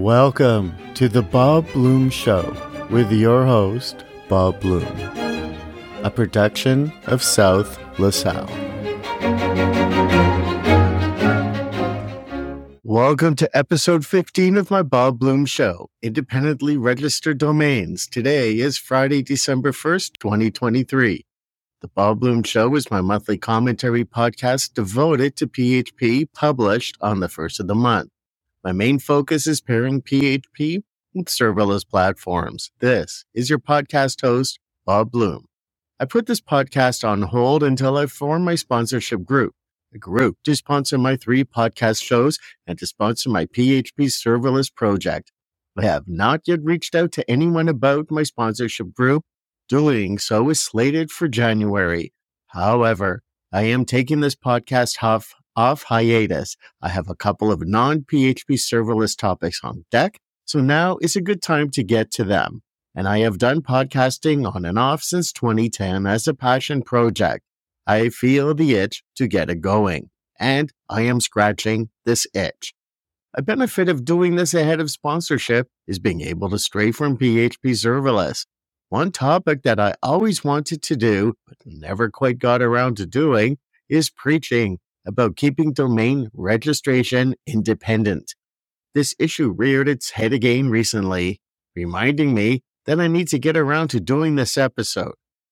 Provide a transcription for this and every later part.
Welcome to the Bob Bloom Show with your host, Bob Bloom, a production of South LaSalle. Welcome to episode 15 of my Bob Bloom Show, independently registered domains. Today is Friday, December 1st, 2023. The Bob Bloom Show is my monthly commentary podcast devoted to PHP, published on the first of the month. My main focus is pairing PHP with serverless platforms. This is your podcast host, Bob Bloom. I put this podcast on hold until I form my sponsorship group, a group to sponsor my 3 podcast shows and to sponsor my PHP serverless project. I have not yet reached out to anyone about my sponsorship group. Doing so is slated for January. However, I am taking this podcast off hiatus. I have a couple of non-PHP serverless topics on deck, so now is a good time to get to them. And I have done podcasting on and off since 2010 as a passion project. I feel the itch to get it going, and I am scratching this itch. A benefit of doing this ahead of sponsorship is being able to stray from PHP serverless. One topic that I always wanted to do, but never quite got around to doing, is preaching about keeping domain registration independent. This issue reared its head again recently, reminding me that I need to get around to doing this episode.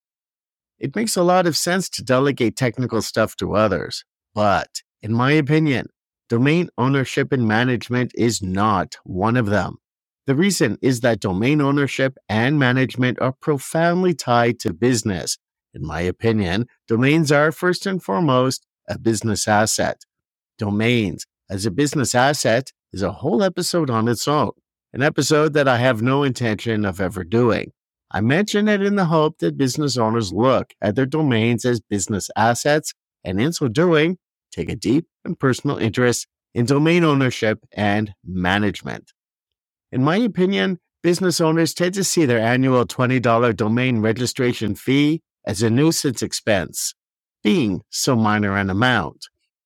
It makes a lot of sense to delegate technical stuff to others, but in my opinion, domain ownership and management is not one of them. The reason is that domain ownership and management are profoundly tied to business. In my opinion, domains are first and foremost a business asset. Domains as a business asset is a whole episode on its own, an episode that I have no intention of ever doing. I mention it in the hope that business owners look at their domains as business assets, and in so doing, take a deep and personal interest in domain ownership and management. In my opinion, business owners tend to see their annual $20 domain registration fee as a nuisance expense, being so minor an amount.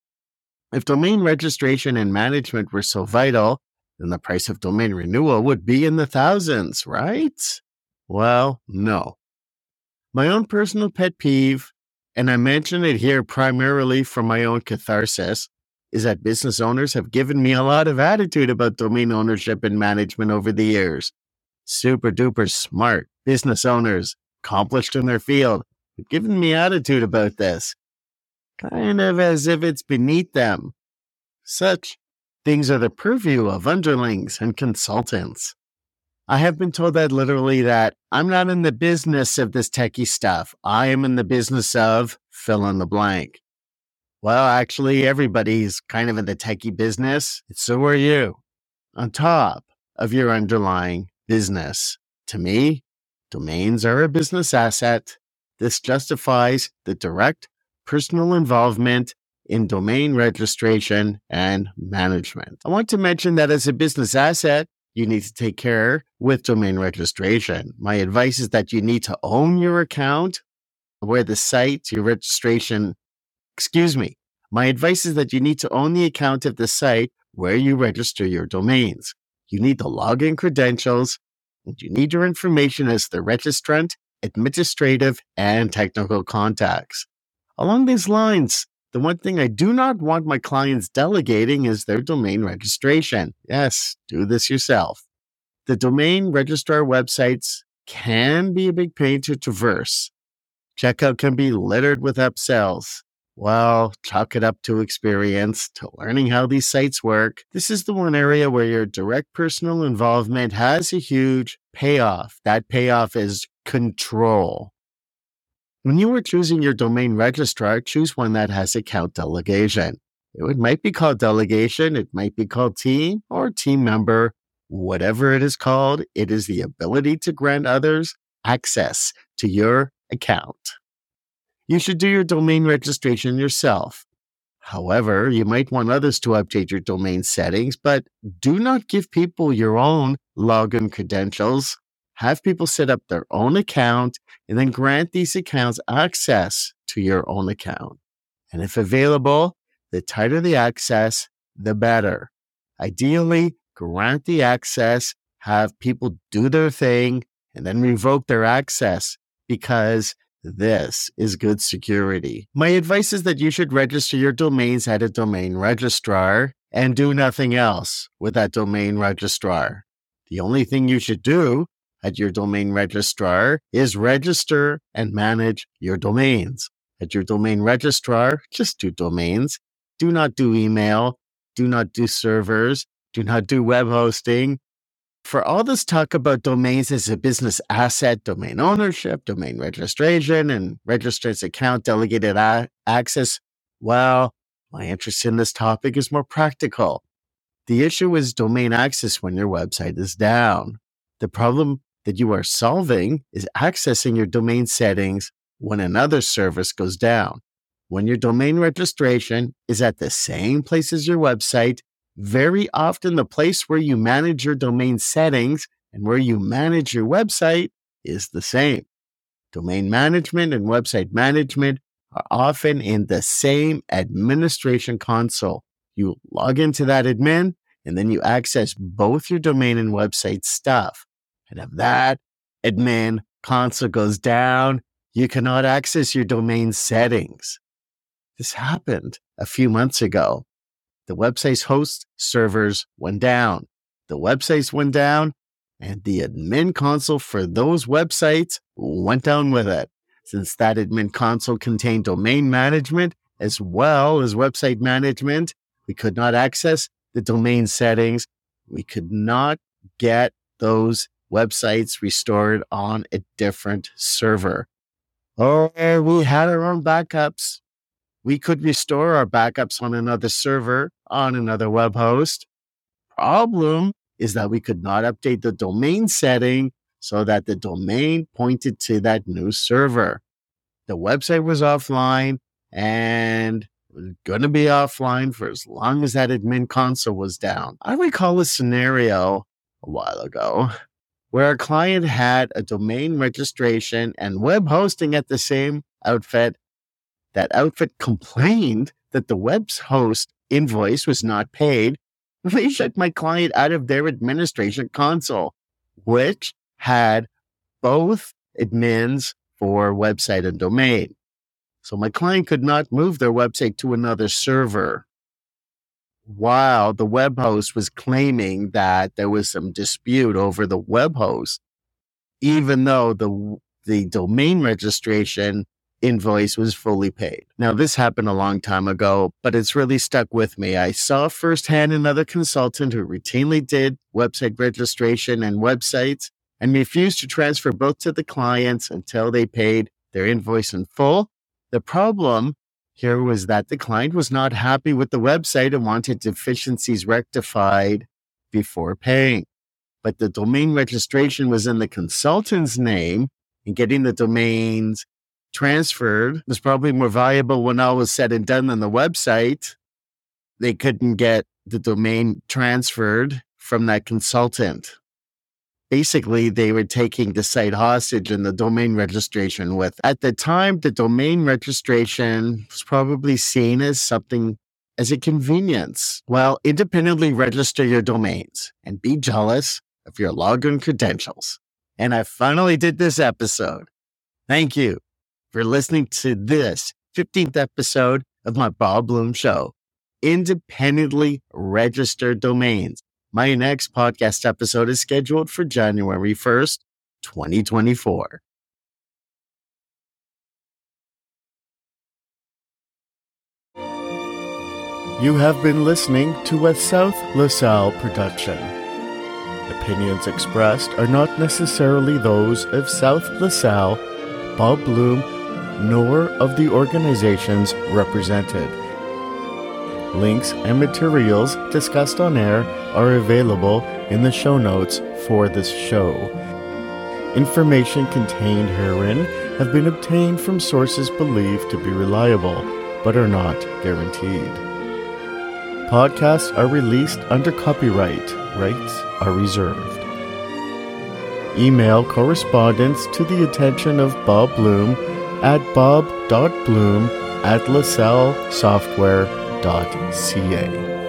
If domain registration and management were so vital, then the price of domain renewal would be in the thousands, right? Well, no. My own personal pet peeve, and I mention it here primarily for my own catharsis, is that business owners have given me a lot of attitude about domain ownership and management over the years. Super duper smart business owners, accomplished in their field, have given me attitude about this, kind of as if it's beneath them. Such things are the purview of underlings and consultants. I have been told that literally that I'm not in the business of this techie stuff. I am in the business of fill in the blank. Well, actually, everybody's kind of in the techie business. So are you. On top of your underlying business. To me, domains are a business asset. This justifies the direct personal involvement in domain registration and management. I want to mention that as a business asset, you need to take care with domain registration. My advice is that you need to own your account where the site, your registration, My advice is that you need to own the account of the site where you register your domains. You need the login credentials, and you need your information as the registrant, administrative, and technical contacts. Along these lines, the one thing I do not want my clients delegating is their domain registration. Yes, do this yourself. The domain registrar websites can be a big pain to traverse. Checkout can be littered with upsells. Well, chalk it up to experience, to learning how these sites work. This is the one area where your direct personal involvement has a huge payoff. That payoff is control. When you are choosing your domain registrar, choose one that has account delegation. It might be called delegation, it might be called team or team member. Whatever it is called, it is the ability to grant others access to your account. You should do your domain registration yourself. However, you might want others to update your domain settings, but do not give people your own login credentials. Have people set up their own account and then grant these accounts access to your own account. And if available, the tighter the access, the better. Ideally, grant the access, have people do their thing, and then revoke their access, because this is good security. My advice is that you should register your domains at a domain registrar and do nothing else with that domain registrar. The only thing you should do at your domain registrar is register and manage your domains. At your domain registrar, just do domains. Do not do email. Do not do servers. Do not do web hosting. For all this talk about domains as a business asset, domain ownership, domain registration, and registrar's account delegated access, well, my interest in this topic is more practical. The issue is domain access when your website is down. The problem that you are solving is accessing your domain settings when another service goes down. When your domain registration is at the same place as your website, very often the place where you manage your domain settings and where you manage your website is the same. Domain management and website management are often in the same administration console. You log into that admin, and then you access both your domain and website stuff. And if that admin console goes down, you cannot access your domain settings. This happened a few months ago. The website's host servers went down. The websites went down, and the admin console for those websites went down with it. Since that admin console contained domain management as well as website management, we could not access the domain settings. We could not get those websites restored on a different server. Or we had our own backups. We could restore our backups on another server, on another web host. Problem is that we could not update the domain setting so that the domain pointed to that new server. The website was offline and was going to be offline for as long as that admin console was down. I recall a scenario a while ago where a client had a domain registration and web hosting at the same outfit. That outfit complained that the web host invoice was not paid. They shut my client out of their administration console, which had both admins for website and domain. So my client could not move their website to another server, while the web host was claiming that there was some dispute over the web host, even though the domain registration invoice was fully paid. Now, this happened a long time ago, but it's really stuck with me. I saw firsthand another consultant who routinely did website registration and websites and refused to transfer both to the clients until they paid their invoice in full. The problem here was that the client was not happy with the website and wanted deficiencies rectified before paying. But the domain registration was in the consultant's name, and getting the domains transferred was probably more valuable when all was said and done than the website. They couldn't get the domain transferred from that consultant. Basically, they were taking the site hostage and the domain registration with. At the time, the domain registration was probably seen as something as a convenience. Well, independently register your domains and be jealous of your login credentials. And I finally did this episode. Thank you for listening to this 15th episode of my Bob Bloom Show. Independently registered domains. My next podcast episode is scheduled for January 1st, 2024. You have been listening to a South LaSalle production. Opinions expressed are not necessarily those of South LaSalle, Bob Bloom, nor of the organizations represented. Links and materials discussed on air are available in the show notes for this show. Information contained herein have been obtained from sources believed to be reliable, but are not guaranteed. Podcasts are released under copyright. Rights are reserved. Email correspondence to the attention of Bob Bloom at bob.bloom@lasallesoftware.ca.